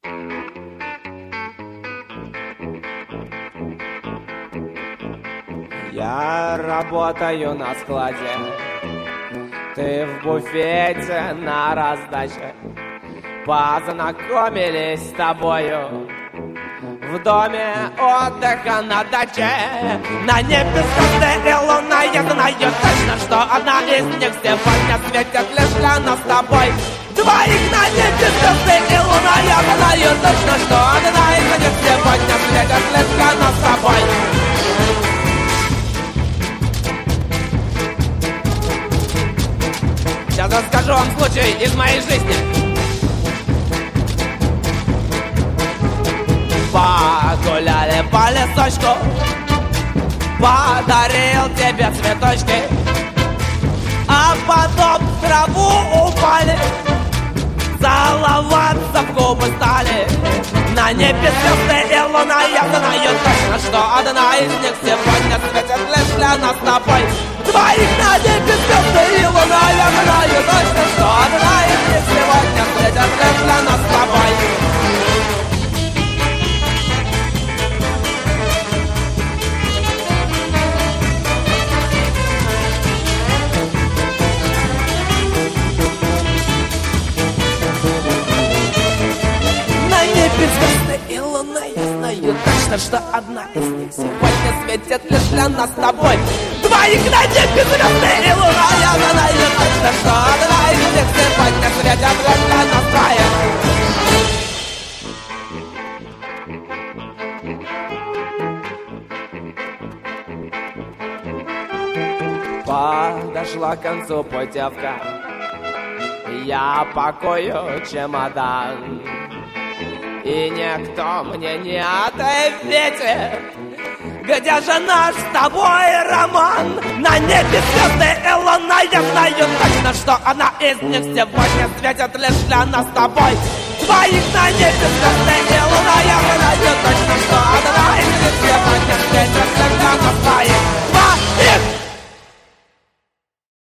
Я работаю на складе, ты в буфете на раздаче. Познакомились с тобою в доме отдыха на даче. На небе звезды и луна, я знаю точно, что одна из них сегодня светит лишь для нас с тобой. Двоих на небе звезды и луна, я знаю точно, что одна из них сегодня светит лишь для нас с тобой. Сейчас расскажу вам случай из моей жизни. Погуляли по лесочку, подарил тебе цветочки, а потом в траву упали, целоваться в губы стали. На небе звезды и луна, я знаю точно, что одна из них сегодня светит лишь для нас с тобой. Двоих на небе звезды и луна, я знаю точно, что одна из них сегодня светит лишь для нас с тобой. Звезды и луна, я знаю точно, что одна из них сегодня светит лишь для нас с тобой. Двоих на небе звезды и луна, я знаю точно, что одна из них сегодня светит лишь для нас троих. Подошла к концу путевка, я пакую чемодан, и никто мне не ответит, где же наш с тобой роман. На небе звезды и луна, я знаю точно, что одна из них сегодня светит лишь для нас с тобой. Двоих на небе звезды и луна, я знаю точно, что